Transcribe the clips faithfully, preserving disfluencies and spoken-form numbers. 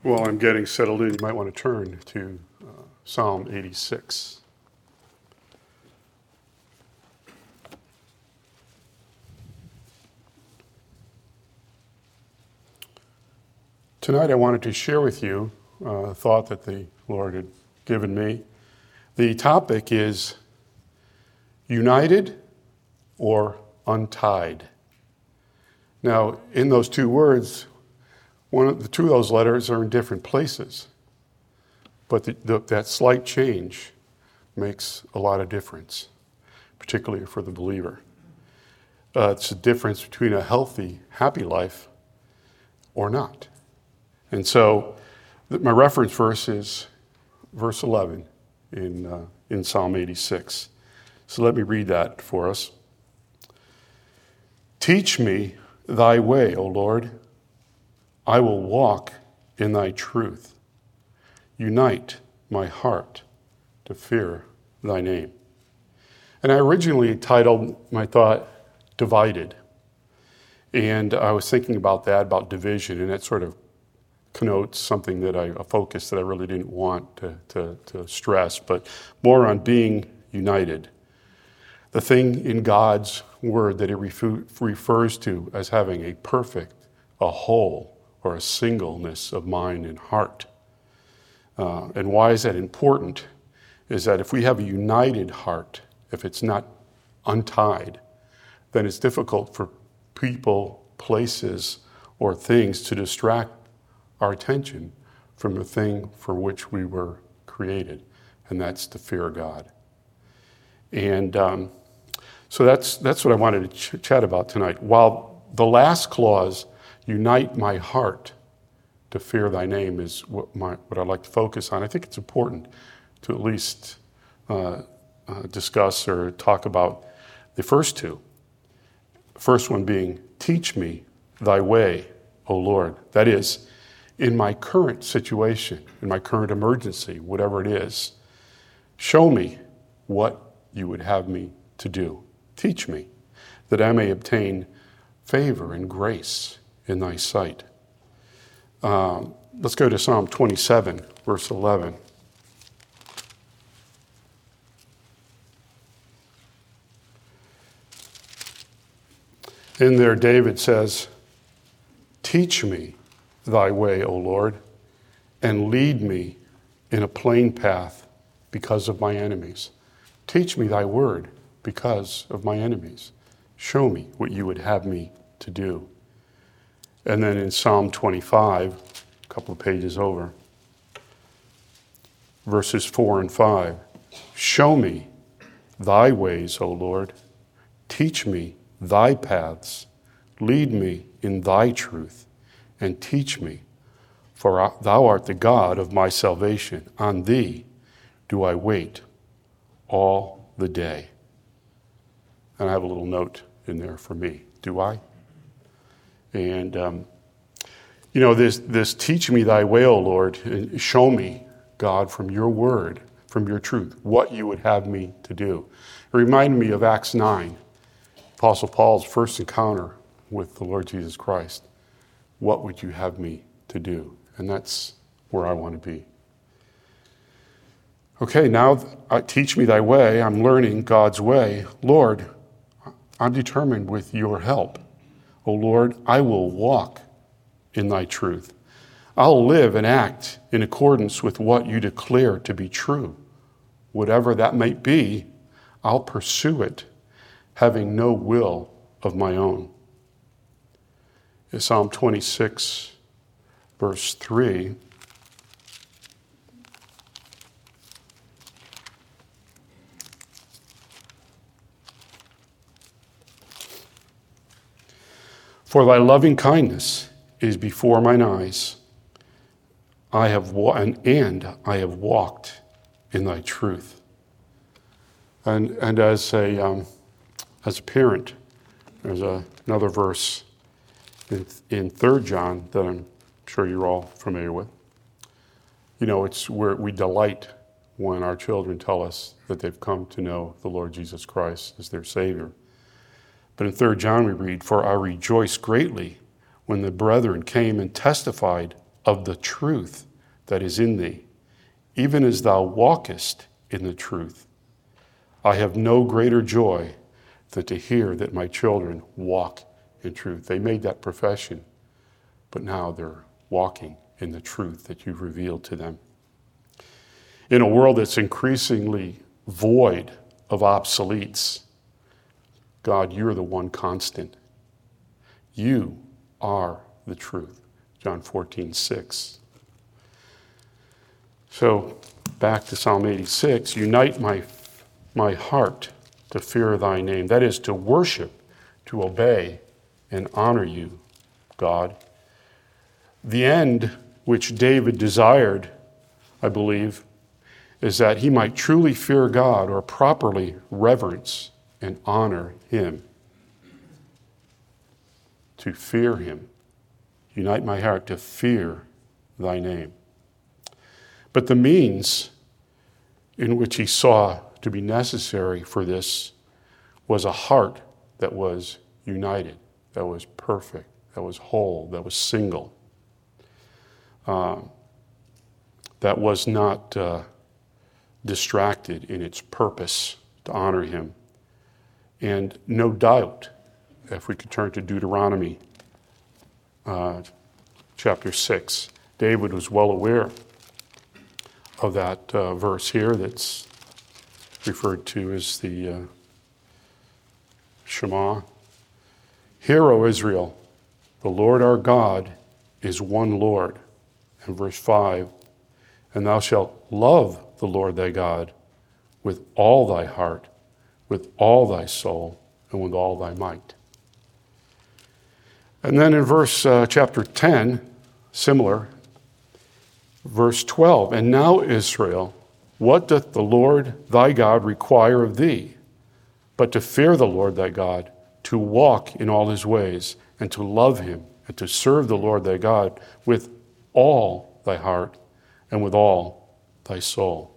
While I'm getting settled in, you might want to turn to uh, Psalm eighty-six. Tonight I wanted to share with you a thought that the Lord had given me. The topic is united or untied. Now, in those two words, one of the two of those letters are in different places, but the, the, that slight change makes a lot of difference, particularly for the believer. Uh, it's a difference between a healthy, happy life or not. And so th- my reference verse is verse eleven in, uh, in Psalm eighty-six. So let me read that for us. Teach me thy way, O Lord. I will walk in thy truth. Unite my heart to fear thy name. And I originally titled my thought, Divided. And I was thinking about that, about division, and that sort of connotes something that I, a focus that I really didn't want to, to, to stress, but more on being united. The thing in God's word that it refu- refers to as having a perfect, a whole, or a singleness of mind and heart. Uh, and why is that important? Is that if we have a united heart, if it's not untied, then it's difficult for people, places, or things to distract our attention from the thing for which we were created, and that's to fear God. And um, so that's that's what I wanted to ch- chat about tonight. While the last clause, unite my heart to fear thy name, is what, my, what I'd like to focus on. I think it's important to at least uh, uh, discuss or talk about the first two. The first one being, teach me thy way, O Lord. That is, in my current situation, in my current emergency, whatever it is, show me what you would have me to do. Teach me, that I may obtain favor and grace in thy sight. Um, let's go to Psalm twenty-seven, verse eleven. In there, David says, teach me thy way, O Lord, and lead me in a plain path because of my enemies. Teach me thy word because of my enemies. Show me what you would have me to do. And then in Psalm twenty-five, a couple of pages over, verses four and five, show me thy ways, O Lord. Teach me thy paths. Lead me in thy truth, and teach me, for thou art the God of my salvation. On thee do I wait all the day. And I have a little note in there for me. Do I? And, um, you know, this, this teach me thy way, O Lord, and show me, God, from your word, from your truth, what you would have me to do. It reminded me of Acts nine, Apostle Paul's first encounter with the Lord Jesus Christ. What would you have me to do? And that's where I want to be. Okay, now uh, teach me thy way. I'm learning God's way. Lord, I'm determined with your help. O Lord, I will walk in thy truth. I'll live and act in accordance with what you declare to be true. Whatever that might be, I'll pursue it, having no will of my own. In Psalm twenty-six, verse three, for thy loving kindness is before mine eyes. I have wa- and, and I have walked in thy truth. And and as a um, as a parent, there's a, another verse in, in Third John that I'm sure you're all familiar with. You know, it's where we delight when our children tell us that they've come to know the Lord Jesus Christ as their Savior. But in Third John we read, for I rejoice greatly when the brethren came and testified of the truth that is in thee, even as thou walkest in the truth. I have no greater joy than to hear that my children walk in truth. They made that profession, but now they're walking in the truth that you've revealed to them. In a world that's increasingly void of obsoletes, God, you're the one constant. You are the truth. John fourteen six. So back to Psalm eighty-six, unite my, my heart to fear thy name. That is to worship, to obey, and honor you, God. The end which David desired, I believe, is that he might truly fear God or properly reverence and honor him. To fear him. Unite my heart to fear thy name. But the means in which he saw to be necessary for this was a heart that was united, that was perfect, that was whole, that was single, uh, that was not uh, distracted in its purpose to honor him. And no doubt, if we could turn to Deuteronomy uh, chapter six, David was well aware of that uh, verse here that's referred to as the uh, Shema. Hear, O Israel, the Lord our God is one Lord. And verse five, and thou shalt love the Lord thy God with all thy heart, with all thy soul, and with all thy might. And then in verse uh, chapter ten, similar, verse twelve, and now Israel, what doth the Lord thy God require of thee, but to fear the Lord thy God, to walk in all his ways, and to love him, and to serve the Lord thy God with all thy heart, and with all thy soul.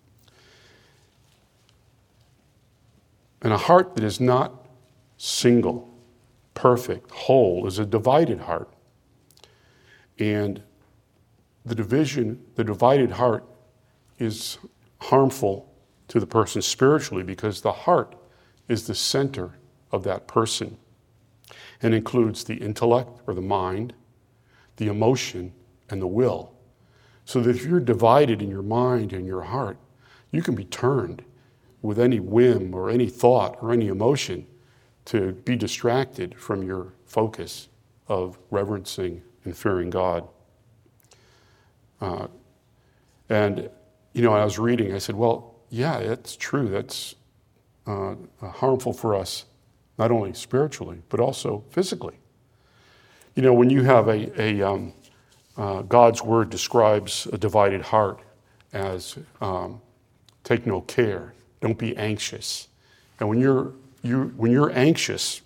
And a heart that is not single, perfect, whole, is a divided heart. And the division, the divided heart is harmful to the person spiritually because the heart is the center of that person and includes the intellect or the mind, the emotion, and the will. So that if you're divided in your mind and your heart, you can be turned with any whim or any thought or any emotion to be distracted from your focus of reverencing and fearing God. Uh, and, you know, I was reading, I said, well, yeah, it's true. That's uh, harmful for us, not only spiritually, but also physically. You know, when you have a, a um, uh, God's word describes a divided heart as um, take no care, don't be anxious. And when you're, you, when you're anxious,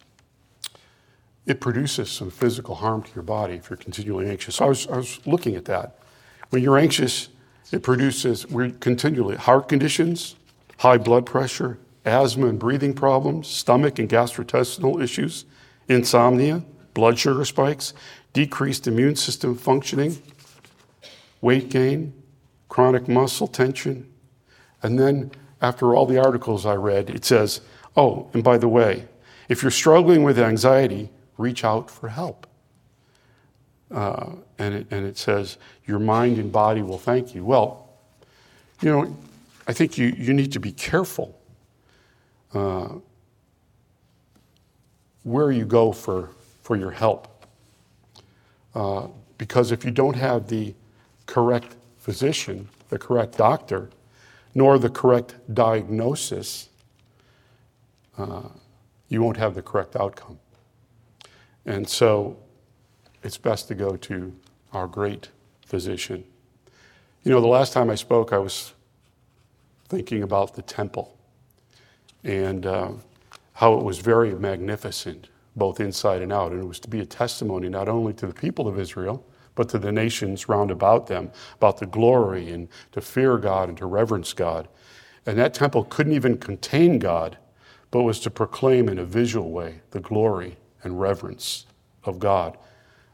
it produces some physical harm to your body if you're continually anxious. So I was, I was looking at that. When you're anxious, it produces, we're continually, heart conditions, high blood pressure, asthma and breathing problems, stomach and gastrointestinal issues, insomnia, blood sugar spikes, decreased immune system functioning, weight gain, chronic muscle tension. And then after all the articles I read, it says, oh, and by the way, if you're struggling with anxiety, reach out for help. Uh, and, it, and it says, your mind and body will thank you. Well, you know, I think you, you need to be careful uh, where you go for, for your help. Uh, because if you don't have the correct physician, the correct doctor, nor the correct diagnosis, uh, you won't have the correct outcome. And so it's best to go to our great physician. You know, the last time I spoke, I was thinking about the temple and uh, how it was very magnificent, both inside and out. And it was to be a testimony not only to the people of Israel, but to the nations round about them, about the glory and to fear God and to reverence God. And that temple couldn't even contain God, but was to proclaim in a visual way the glory and reverence of God.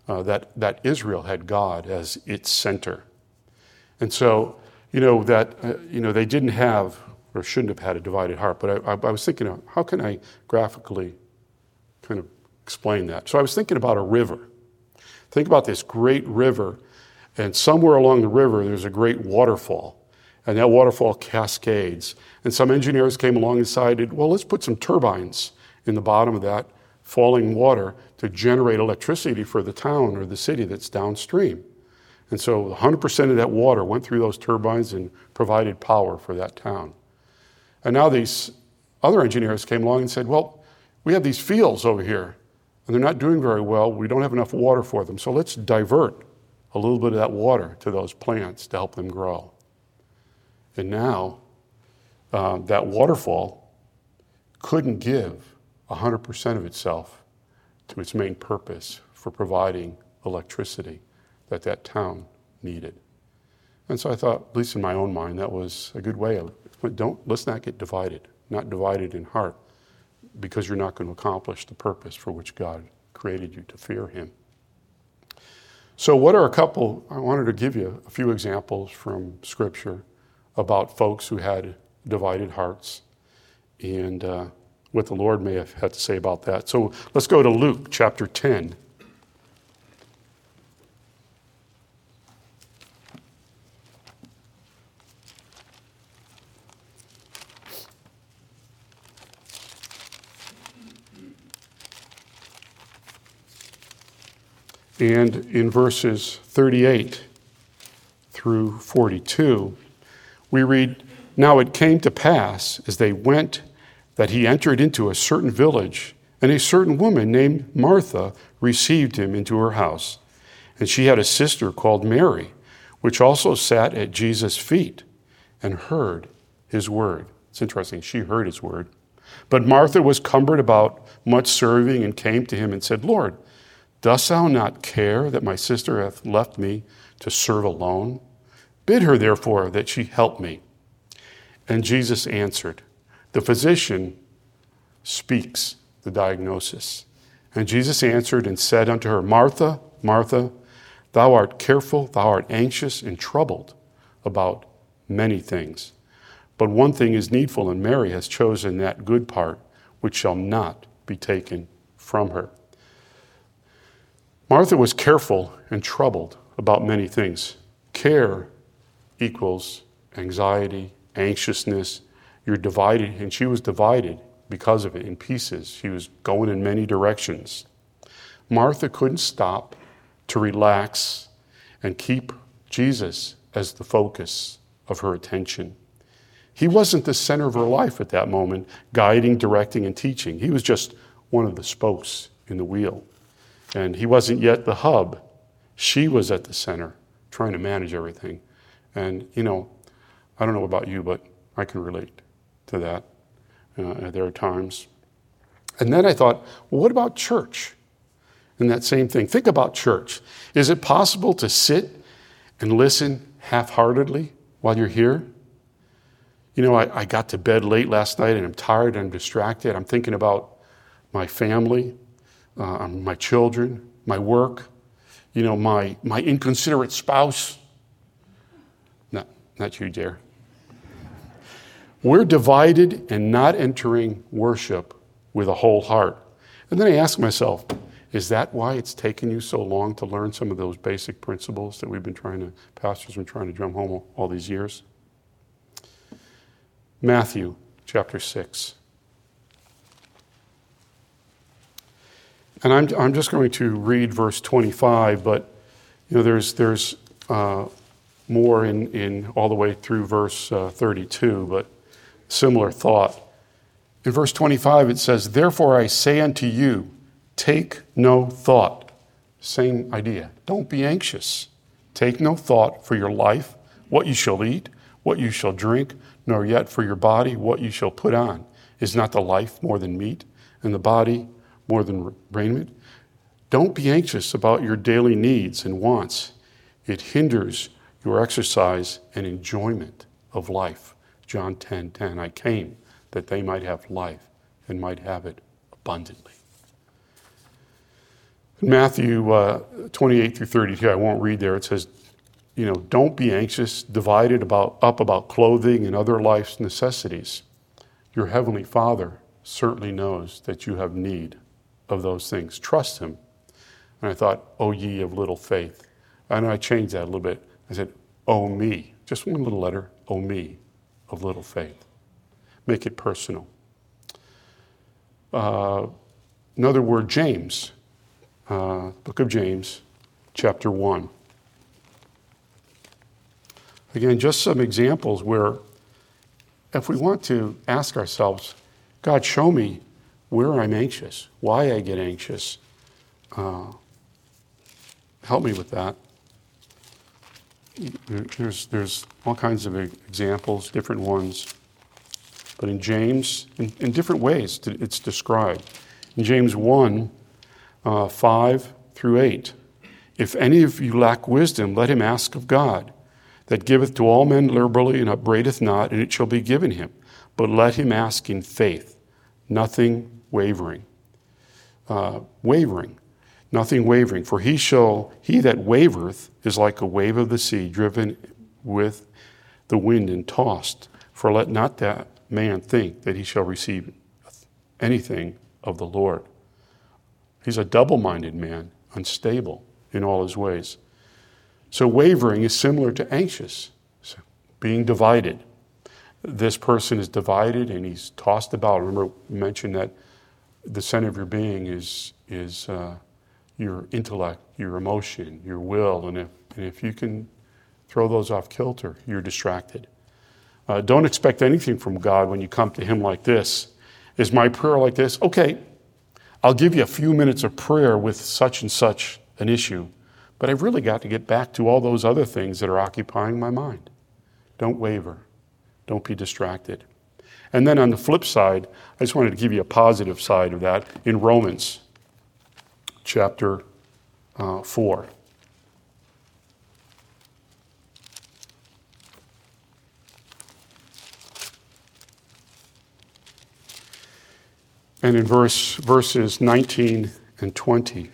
uh, that, that Israel had God as its center. And so, you know, that, uh, you know, they didn't have, or shouldn't have had a divided heart, but I, I, I was thinking, of how can I graphically kind of explain that? So I was thinking about a river. Think about this great river, and somewhere along the river there's a great waterfall, and that waterfall cascades. And some engineers came along and decided, well, let's put some turbines in the bottom of that falling water to generate electricity for the town or the city that's downstream. And so one hundred percent of that water went through those turbines and provided power for that town. And now these other engineers came along and said, well, we have these fields over here, and they're not doing very well. We don't have enough water for them, so let's divert a little bit of that water to those plants to help them grow. And now uh, that waterfall couldn't give one hundred percent of itself to its main purpose for providing electricity that that town needed. And so I thought, at least in my own mind, that was a good way of, don't, let's not get divided, not divided in heart, because you're not going to accomplish the purpose for which God created you to fear him. So what are a couple, I wanted to give you a few examples from Scripture about folks who had divided hearts and uh, what the Lord may have had to say about that. So let's go to Luke chapter ten. And in verses thirty-eight through forty-two, we read, "Now it came to pass, as they went, that he entered into a certain village, and a certain woman named Martha received him into her house. And she had a sister called Mary, which also sat at Jesus' feet and heard his word." It's interesting, she heard his word. "But Martha was cumbered about much serving, and came to him and said, Lord, dost thou not care that my sister hath left me to serve alone? Bid her therefore that she help me. And Jesus answered," the physician speaks the diagnosis. "And Jesus answered and said unto her, Martha, Martha, thou art careful, thou art anxious and troubled about many things. But one thing is needful, and Mary has chosen that good part, which shall not be taken from her." Martha was careful and troubled about many things. Care equals anxiety, anxiousness. You're divided, and she was divided because of it in pieces. She was going in many directions. Martha couldn't stop to relax and keep Jesus as the focus of her attention. He wasn't the center of her life at that moment, guiding, directing, and teaching. He was just one of the spokes in the wheel. And he wasn't yet the hub. She was at the center, trying to manage everything. And, you know, I don't know about you, but I can relate to that. Uh, there are times. And then I thought, well, what about church? And that same thing. Think about church. Is it possible to sit and listen half-heartedly while you're here? You know, I, I got to bed late last night, and I'm tired, and I'm distracted. I'm thinking about my family, uh, my children, my work, you know, my, my inconsiderate spouse. No, not you, dear. We're divided and not entering worship with a whole heart. And then I ask myself, is that why it's taken you so long to learn some of those basic principles that we've been trying to, pastors have been trying to drum home all, all these years? Matthew chapter six. And I'm, I'm just going to read verse twenty-five, but you know, there's, there's uh, more in, in all the way through verse uh, thirty-two, but similar thought. In verse twenty-five, it says, "Therefore I say unto you, take no thought." Same idea. Don't be anxious. Take no thought for your life, what you shall eat, what you shall drink, nor yet for your body, what you shall put on. Is not the life more than meat, and the body more than raiment? Don't be anxious about your daily needs and wants. It hinders your exercise and enjoyment of life. John ten ten, "I came that they might have life and might have it abundantly." In Matthew uh, twenty-eight through thirty-two, I won't read there, it says, you know, don't be anxious, divided about up about clothing and other life's necessities. Your heavenly Father certainly knows that you have need of those things. Trust him. And I thought, oh, ye of little faith. And I changed that a little bit. I said, oh, me. Just one little letter, oh, me of little faith. Make it personal. Uh, another word, James. Uh, book of James, chapter one. Again, just some examples where if we want to ask ourselves, God, show me where I'm anxious, why I get anxious. Uh, help me with that. There's, there's all kinds of examples, different ones. But in James, in, in different ways, it's described. In James one, uh, five through eight, if any of you lack wisdom, let him ask of God, that giveth to all men liberally and upbraideth not, and it shall be given him. But let him ask in faith, nothing wavering. Uh, wavering, nothing wavering. For he shall, he that wavereth is like a wave of the sea, driven with the wind and tossed. For let not that man think that he shall receive anything of the Lord. He's a double-minded man, unstable in all his ways. So wavering is similar to anxious, so being divided. This person is divided and he's tossed about. Remember, we mentioned that the center of your being is is uh, your intellect, your emotion, your will, and if, and if you can throw those off kilter, you're distracted. Uh, don't expect anything from God when you come to him like this. Is my prayer like this? Okay, I'll give you a few minutes of prayer with such and such an issue. But I've really got to get back to all those other things that are occupying my mind. Don't waver. Don't be distracted. And then on the flip side, I just wanted to give you a positive side of that in Romans chapter uh, four. And in verse verses nineteen and twenty.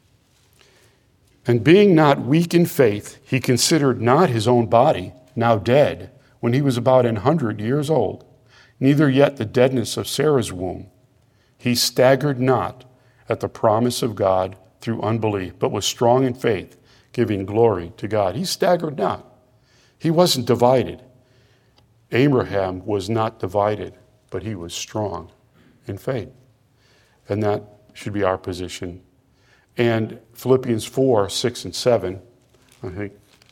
And being not weak in faith, he considered not his own body, now dead, when he was about an hundred years old, neither yet the deadness of Sarah's womb. He staggered not at the promise of God through unbelief, but was strong in faith, giving glory to God. He staggered not. He wasn't divided. Abraham was not divided, but he was strong in faith. And that should be our position. And Philippians four, six, and seven, I think,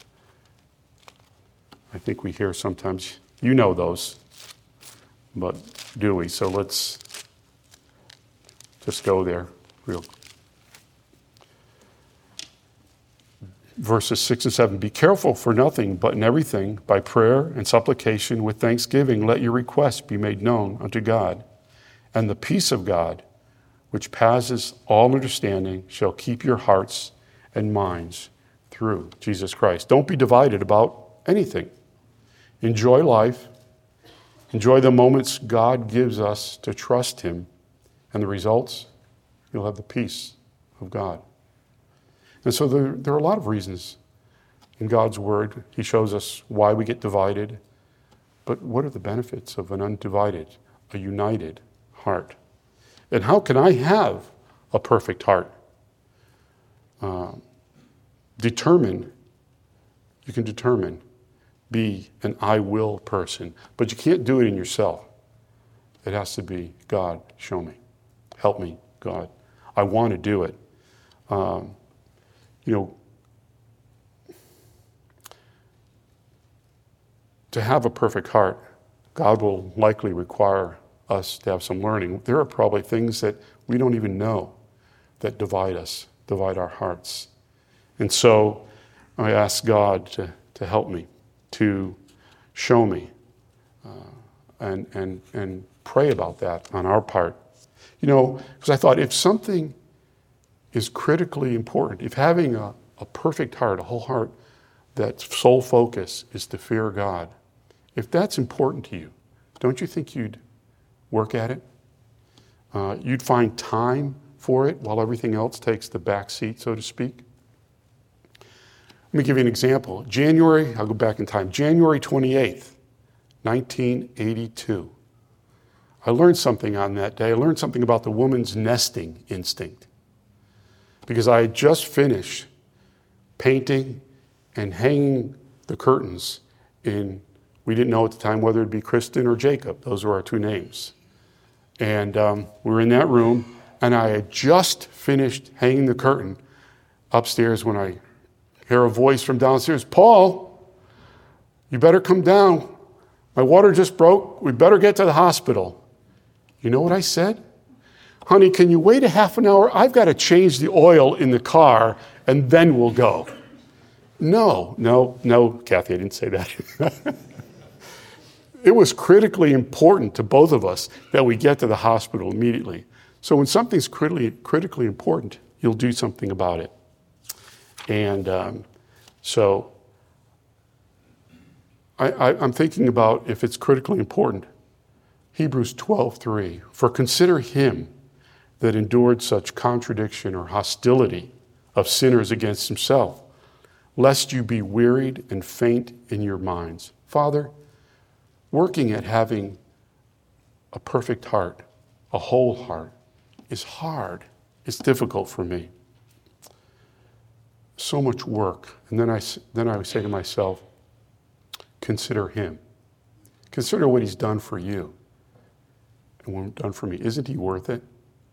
I think we hear sometimes, you know those, but do we? So let's just go there real quick. Verses six and seven, be careful for nothing, but in everything, by prayer and supplication with thanksgiving, let your requests be made known unto God. And the peace of God, which passes all understanding, shall keep your hearts and minds through Jesus Christ. Don't be divided about anything. Enjoy life. Enjoy the moments God gives us to trust him. And the results, you'll have the peace of God. And so there, there are a lot of reasons in God's word. He shows us why we get divided. But what are the benefits of an undivided, a united heart? And how can I have a perfect heart? Uh, determine, you can determine, be an I will person. But you can't do it in yourself. It has to be, God, show me. Help me, God. I want to do it. Um, you know, to have a perfect heart, God will likely require us to have some learning. There are probably things that we don't even know that divide us, divide our hearts. And so I ask God to, to help me, to show me, uh, and, and, and pray about that on our part. You know, because I thought if something is critically important, if having a, a perfect heart, a whole heart, that sole focus is to fear God, if that's important to you, don't you think you'd work at it? Uh, you'd find time for it while everything else takes the back seat, so to speak. Let me give you an example. January, I'll go back in time, January twenty-eighth, nineteen eighty-two. I learned something on that day. I learned something about the woman's nesting instinct. Because I had just finished painting and hanging the curtains in, we didn't know at the time whether it'd be Kristen or Jacob. Those were our two names. And um, we were in that room, and I had just finished hanging the curtain upstairs when I hear a voice from downstairs, Paul, you better come down. My water just broke. We better get to the hospital. You know what I said? Honey, can you wait a half an hour? I've got to change the oil in the car, and then we'll go. No, no, no, Kathy, I didn't say that. It was critically important to both of us that we get to the hospital immediately. So when something's critically, critically important, you'll do something about it. And um, so I, I, I'm thinking about if it's critically important. Hebrews twelve three, for consider him that endured such contradiction or hostility of sinners against himself, lest you be wearied and faint in your minds. Father, working at having a perfect heart, a whole heart, is hard. It's difficult for me. So much work. And then I, then I would say to myself, consider him. Consider what he's done for you and what he's done for me. Isn't he worth it?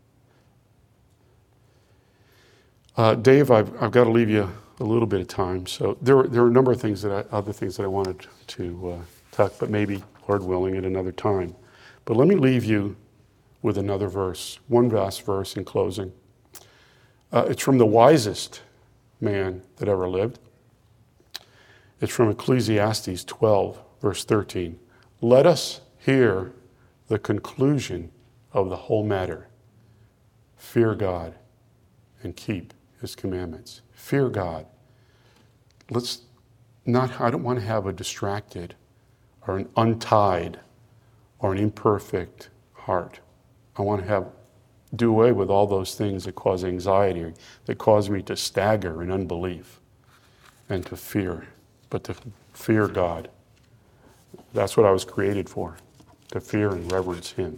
Uh, Dave, I've, I've got to leave you a little bit of time. So there, there are a number of things that I, other things that I wanted to uh, talk, but maybe, Lord willing, at another time. But let me leave you with another verse, one last verse in closing. Uh, it's from the wisest man that ever lived. It's from Ecclesiastes twelve, verse thirteen. Let us hear the conclusion of the whole matter. Fear God and keep his commandments. Fear God. Let's not, I don't want to have a distracted or an untied or an imperfect heart. I want to have do away with all those things that cause anxiety, that cause me to stagger in unbelief and to fear, but to fear God. That's what I was created for, to fear and reverence him.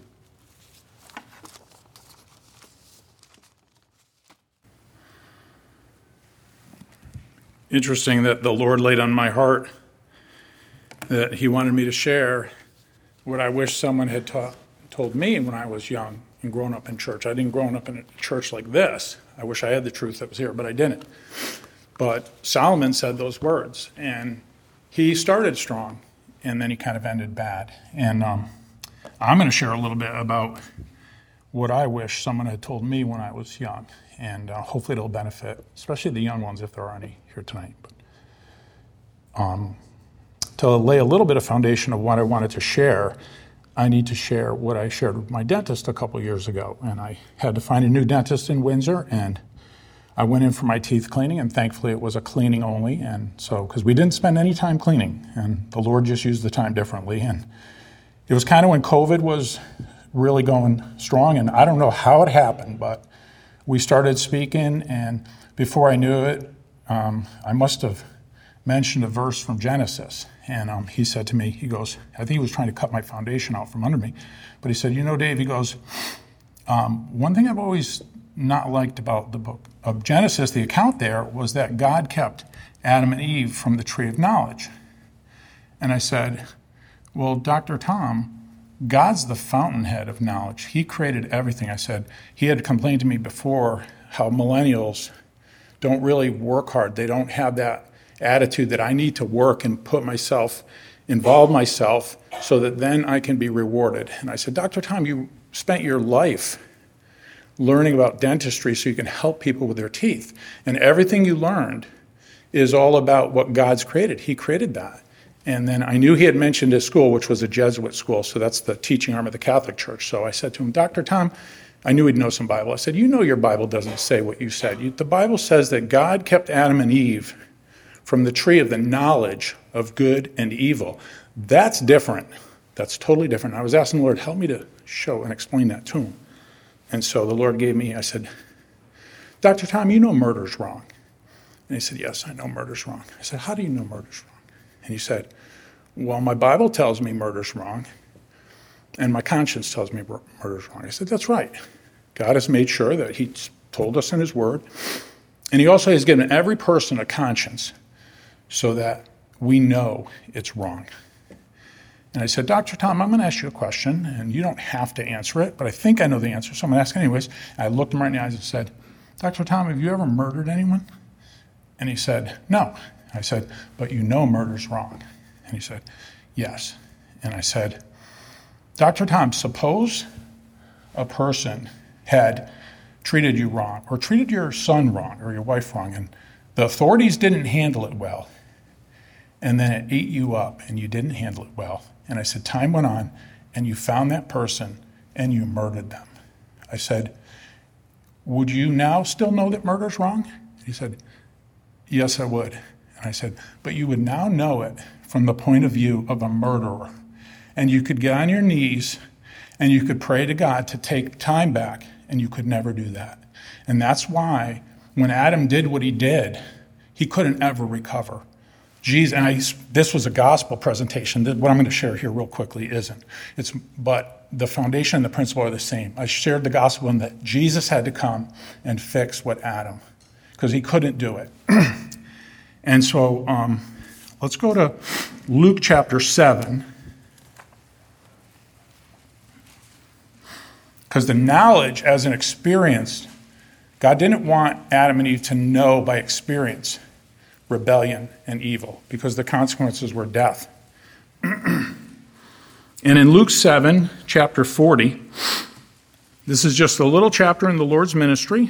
Interesting that the Lord laid on my heart that he wanted me to share what I wish someone had taught, told me when I was young and grown up in church. I didn't grow up in a church like this. I wish I had the truth that was here, but I didn't. But Solomon said those words, and he started strong, and then he kind of ended bad. And um, I'm going to share a little bit about what I wish someone had told me when I was young, and uh, hopefully it'll benefit, especially the young ones, if there are any here tonight. But, um, to lay a little bit of foundation of what I wanted to share, I need to share what I shared with my dentist a couple years ago. And I had to find a new dentist in Windsor, and I went in for my teeth cleaning, and thankfully it was a cleaning only. And so, because we didn't spend any time cleaning, and the Lord just used the time differently. And it was kind of when COVID was really going strong, and I don't know how it happened, but we started speaking, and before I knew it, um, I must have mentioned a verse from Genesis. And um, he said to me, he goes, I think he was trying to cut my foundation out from under me, but he said, you know, Dave, he goes, um, one thing I've always not liked about the book of Genesis, the account there, was that God kept Adam and Eve from the tree of knowledge. And I said, well, Doctor Tom, God's the fountainhead of knowledge. He created everything. I said, he had complained to me before how millennials don't really work hard. They don't have that attitude that I need to work and put myself, involve myself so that then I can be rewarded. And I said, Doctor Tom, you spent your life learning about dentistry so you can help people with their teeth. And everything you learned is all about what God's created. He created that. And then I knew he had mentioned his school, which was a Jesuit school, so that's the teaching arm of the Catholic Church. So I said to him, Doctor Tom, I knew he'd know some Bible. I said, you know your Bible doesn't say what you said. You, the Bible says that God kept Adam and Eve from the tree of the knowledge of good and evil. That's different. That's totally different. I was asking the Lord, help me to show and explain that to him. And so the Lord gave me, I said, Doctor Tom, you know murder's wrong. And he said, yes, I know murder's wrong. I said, how do you know murder's wrong? And he said, well, my Bible tells me murder's wrong, and my conscience tells me murder's wrong. I said, that's right. God has made sure that he's told us in his word, and he also has given every person a conscience so that we know it's wrong. And I said, Doctor Tom, I'm going to ask you a question, and you don't have to answer it, but I think I know the answer, so I'm going to ask anyways. And I looked him right in the eyes and said, Doctor Tom, have you ever murdered anyone? And he said, no. I said, but you know murder's wrong. And he said, yes. And I said, Doctor Tom, suppose a person had treated you wrong, or treated your son wrong, or your wife wrong, and the authorities didn't handle it well, and then it ate you up, and you didn't handle it well. And I said, time went on, and you found that person, and you murdered them. I said, would you now still know that murder's wrong? He said, yes, I would. And I said, but you would now know it from the point of view of a murderer. And you could get on your knees, and you could pray to God to take time back, and you could never do that. And that's why when Adam did what he did, he couldn't ever recover. Jesus, and I, this was a gospel presentation. What I'm going to share here real quickly isn't. It's, but the foundation and the principle are the same. I shared the gospel in that Jesus had to come and fix what Adam, because he couldn't do it. And so um, let's go to Luke chapter seven. Because the knowledge as an experience, God didn't want Adam and Eve to know by experience rebellion and evil, because the consequences were death. And in Luke seven, chapter forty, this is just a little chapter in the Lord's ministry.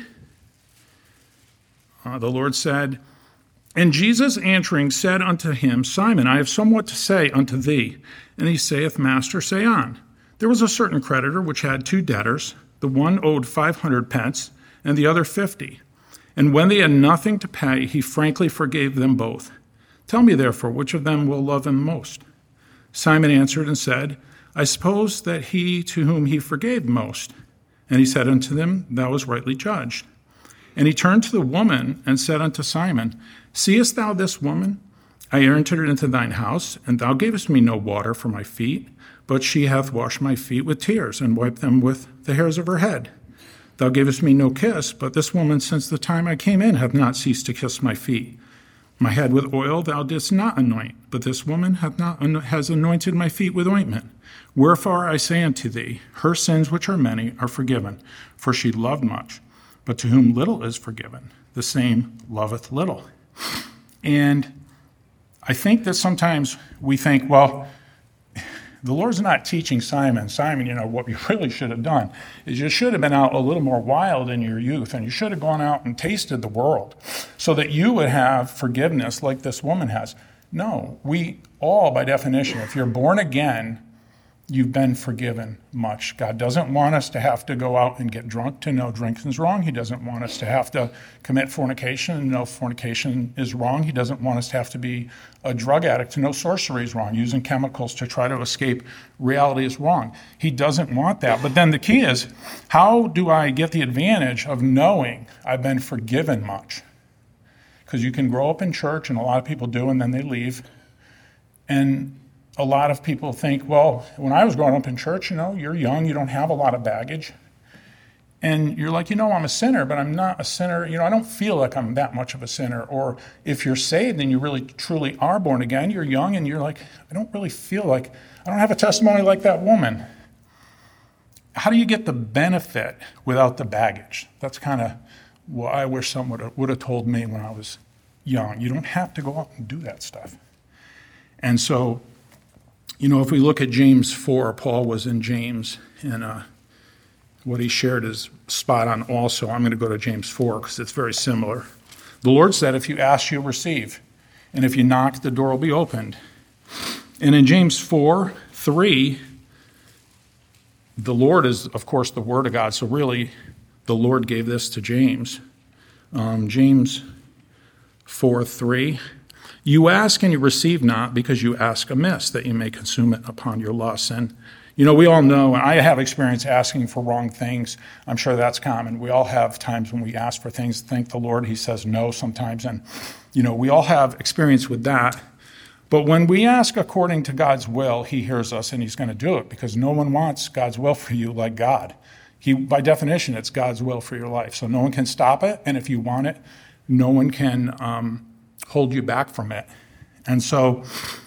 Uh, the Lord said, and Jesus answering said unto him, Simon, I have somewhat to say unto thee. And he saith, Master, say on. There was a certain creditor which had two debtors. The one owed five hundred pence, and the other fifty. And when they had nothing to pay, he frankly forgave them both. Tell me, therefore, which of them will love him most? Simon answered and said, I suppose that he to whom he forgave most. And he said unto them, Thou hast rightly judged. And he turned to the woman and said unto Simon, Seest thou this woman? I entered into thine house, and thou gavest me no water for my feet, but she hath washed my feet with tears, and wiped them with the hairs of her head. Thou gavest me no kiss, but this woman since the time I came in hath not ceased to kiss my feet. My head with oil thou didst not anoint, but this woman hath not has anointed my feet with ointment. Wherefore I say unto thee, her sins which are many are forgiven, for she loved much. But to whom little is forgiven, the same loveth little. And I think that sometimes we think, well, the Lord's not teaching Simon, Simon, you know, what you really should have done is you should have been out a little more wild in your youth, and you should have gone out and tasted the world so that you would have forgiveness like this woman has. No, we all, by definition, if you're born again, you've been forgiven much. God doesn't want us to have to go out and get drunk to know drinking's wrong. He doesn't want us to have to commit fornication and know fornication is wrong. He doesn't want us to have to be a drug addict to know sorcery is wrong. Using chemicals to try to escape reality is wrong. He doesn't want that. But then the key is, how do I get the advantage of knowing I've been forgiven much? Because you can grow up in church, and a lot of people do, and then they leave. And a lot of people think, well, when I was growing up in church, you know, you're young, you don't have a lot of baggage. And you're like, you know, I'm a sinner, but I'm not a sinner. You know, I don't feel like I'm that much of a sinner. Or if you're saved and you really, truly are born again, you're young and you're like, I don't really feel like, I don't have a testimony like that woman. How do you get the benefit without the baggage? That's kind of what I wish someone would have, would have told me when I was young. You don't have to go out and do that stuff. And so, you know, if we look at James four, Paul was in James, and uh, what he shared is spot on also. I'm going to go to James four because it's very similar. The Lord said, if you ask, you'll receive. And if you knock, the door will be opened. And in James four, three, the Lord is, of course, the Word of God. So really, the Lord gave this to James. Um, James four, three. You ask and you receive not, because you ask amiss, that you may consume it upon your lusts. And You know, we all know, and I have experience asking for wrong things. I'm sure that's common. We all have times when we ask for things, thank the Lord, he says no sometimes. And, you know, we all have experience with that. But when we ask according to God's will, he hears us and he's going to do it, because no one wants God's will for you like God. He, by definition, it's God's will for your life. So no one can stop it. And if you want it, no one can um, hold you back from it. And so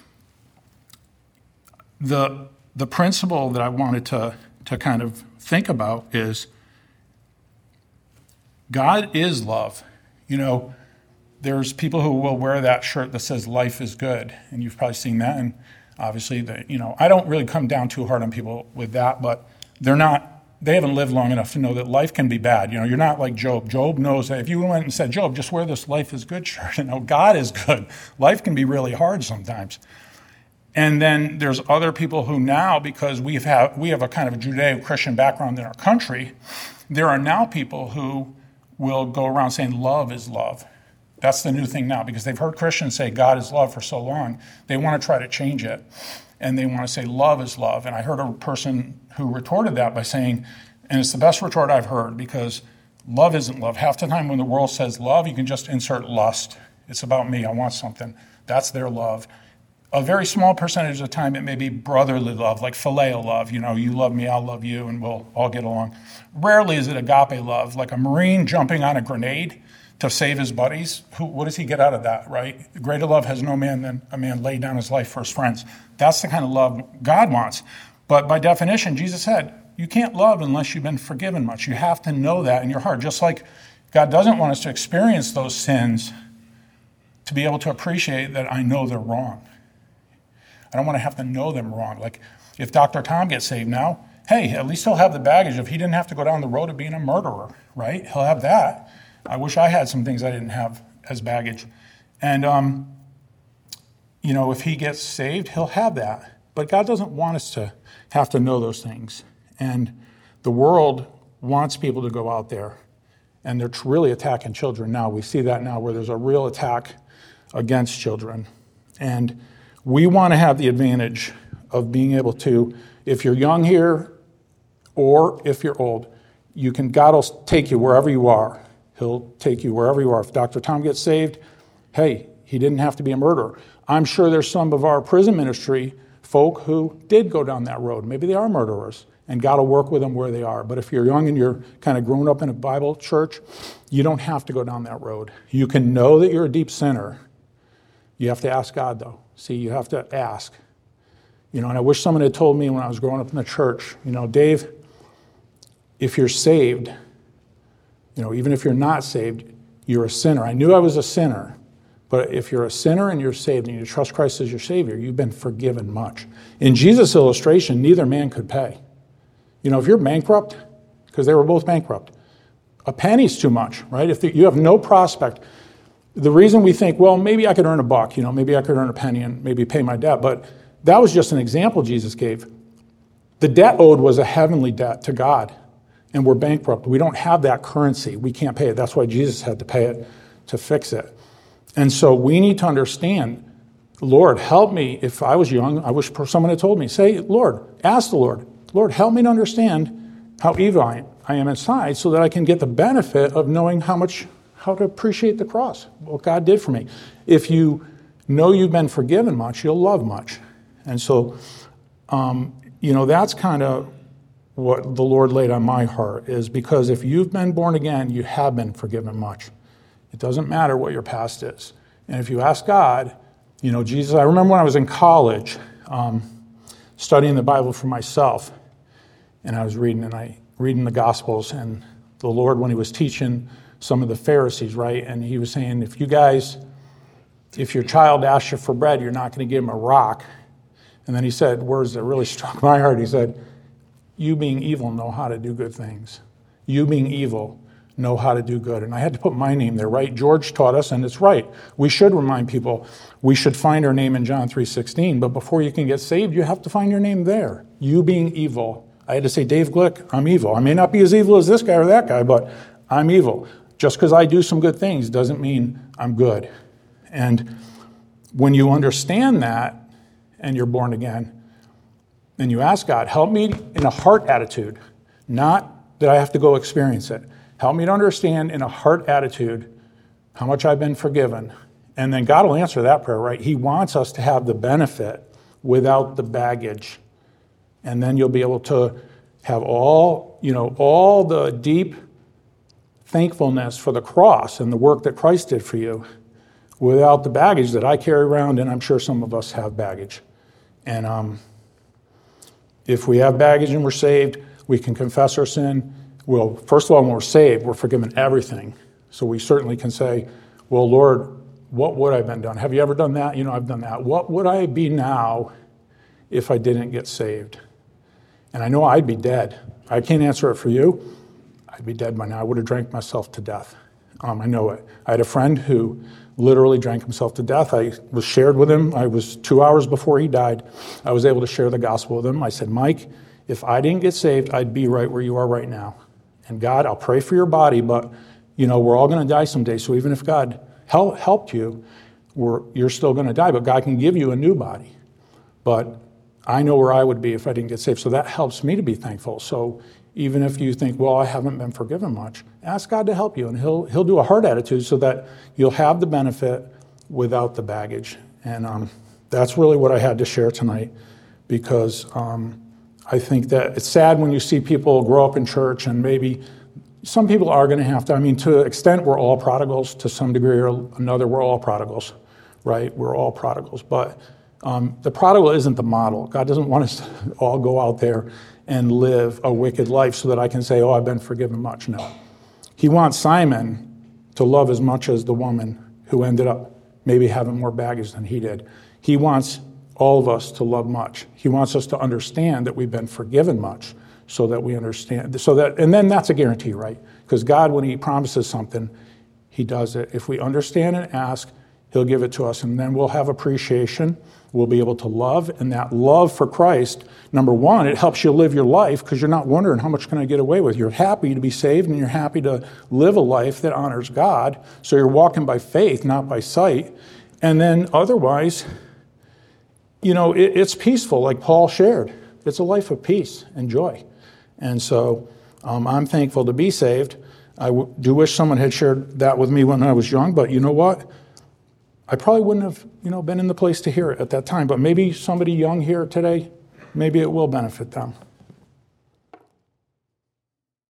the the principle that I wanted to, to kind of think about is God is love. You know, there's people who will wear that shirt that says life is good, and you've probably seen that. And obviously, the, you know, I don't really come down too hard on people with that, but they're not, they haven't lived long enough to know that life can be bad. You know, you're not like Job. Job knows that if you went and said, Job, just wear this life is good shirt, you know, God is good. Life can be really hard sometimes. And then there's other people who now, because we've have, we have a kind of a Judeo-Christian background in our country, there are now people who will go around saying love is love. That's the new thing now, because they've heard Christians say God is love for so long. They want to try to change it, and they want to say love is love. And I heard a person who retorted that by saying, and it's the best retort I've heard, because love isn't love. Half the time when the world says love, you can just insert lust. It's about me. I want something. That's their love. A very small percentage of the time, it may be brotherly love, like phileo love. You know, you love me, I'll love you, and we'll all get along. Rarely is it agape love, like a Marine jumping on a grenade to save his buddies. Who, what does he get out of that, right? Greater love has no man than a man lay down his life for his friends. That's the kind of love God wants. But by definition, Jesus said, you can't love unless you've been forgiven much. You have to know that in your heart. Just like God doesn't want us to experience those sins to be able to appreciate that I know they're wrong. I don't want to have to know them wrong. Like if Doctor Tom gets saved now, hey, at least he'll have the baggage of he didn't have to go down the road of being a murderer, right? He'll have that. I wish I had some things I didn't have as baggage. And, um, you know, if he gets saved, he'll have that. But God doesn't want us to have to know those things. And the world wants people to go out there, and they're really attacking children now. We see that now where there's a real attack against children. And we want to have the advantage of being able to, if you're young here or if you're old, you can, God will take you wherever you are. He'll take you wherever you are. If Doctor Tom gets saved, hey, he didn't have to be a murderer. I'm sure there's some of our prison ministry folk who did go down that road. Maybe they are murderers, and God will work with them where they are. But if you're young and you're kind of grown up in a Bible church, you don't have to go down that road. You can know that you're a deep sinner. You have to ask God, though. See, you have to ask. You know, and I wish someone had told me when I was growing up in the church, you know, Dave, if you're saved, you know, even if you're not saved, you're a sinner. I knew I was a sinner, but if you're a sinner and you're saved and you trust Christ as your Savior, you've been forgiven much. In Jesus' illustration, neither man could pay. You know, if you're bankrupt, because they were both bankrupt, a penny's too much, right? If you have no prospect, the reason we think, well, maybe I could earn a buck, you know, maybe I could earn a penny and maybe pay my debt, but that was just an example Jesus gave. The debt owed was a heavenly debt to God, and we're bankrupt. We don't have that currency. We can't pay it. That's why Jesus had to pay it to fix it. And so we need to understand, Lord, help me. If I was young, I wish someone had told me, say, Lord, ask the Lord, Lord, help me to understand how evil I am inside so that I can get the benefit of knowing how much, how to appreciate the cross, what God did for me. If you know you've been forgiven much, you'll love much. And so, um, you know, that's kind of what the Lord laid on my heart, is because if you've been born again, you have been forgiven much. It doesn't matter what your past is. And if you ask God, you know, Jesus, I remember when I was in college, um, studying the Bible for myself, and I was reading, and I reading the Gospels, and the Lord, when he was teaching some of the Pharisees, right, and he was saying, if you guys, if your child asks you for bread, you're not going to give him a rock. And then he said words that really struck my heart. He said, you being evil know how to do good things. You being evil know how to do good. And I had to put my name there, right? George taught us, and it's right. We should remind people we should find our name in John three sixteen, but before you can get saved, you have to find your name there. You being evil. I had to say, Dave Glick, I'm evil. I may not be as evil as this guy or that guy, but I'm evil. Just because I do some good things doesn't mean I'm good. And when you understand that and you're born again, and you ask God, help me in a heart attitude, not that I have to go experience it. Help me to understand in a heart attitude how much I've been forgiven. And then God will answer that prayer, right? He wants us to have the benefit without the baggage. And then you'll be able to have all, you know, all the deep thankfulness for the cross and the work that Christ did for you without the baggage that I carry around, and I'm sure some of us have baggage. And um, if we have baggage and we're saved, we can confess our sin. Well, first of all, when we're saved, we're forgiven everything. So we certainly can say, well, Lord, what would I have been done? Have you ever done that? You know, I've done that. What would I be now if I didn't get saved? And I know I'd be dead. I can't answer it for you. I'd be dead by now. I would have drank myself to death. Um, I know it. I had a friend who literally drank himself to death. I was shared with him. I was two hours before he died. I was able to share the gospel with him. I said, Mike, if I didn't get saved, I'd be right where you are right now. And God, I'll pray for your body, but you know, we're all going to die someday. So even if God help, helped you, we're, you're still going to die. But God can give you a new body. But I know where I would be if I didn't get saved. So that helps me to be thankful. So even if you think, well, I haven't been forgiven much, ask God to help you. And he'll he'll do a heart attitude so that you'll have the benefit without the baggage. And um, that's really what I had to share tonight, because um, I think that it's sad when you see people grow up in church, and maybe some people are going to have to, I mean, to an extent, we're all prodigals. To some degree or another, we're all prodigals, right? We're all prodigals. But um, the prodigal isn't the model. God doesn't want us to all go out there and live a wicked life so that I can say, oh, I've been forgiven much. No. He wants Simon to love as much as the woman who ended up maybe having more baggage than he did. He wants all of us to love much. He wants us to understand that we've been forgiven much, so that we understand, so that, and then that's a guarantee, right? Because God, when he promises something, he does it. If we understand and ask, he'll give it to us, and then we'll have appreciation. We'll be able to love, and that love for Christ, number one, it helps you live your life because you're not wondering how much can I get away with. You're happy to be saved, and you're happy to live a life that honors God. So you're walking by faith, not by sight. And then otherwise, you know, it, it's peaceful, like Paul shared. It's a life of peace and joy. And so um, I'm thankful to be saved. I w- do wish someone had shared that with me when I was young, but you know what? I probably wouldn't have, you know, been in the place to hear it at that time. But maybe somebody young here today, maybe it will benefit them.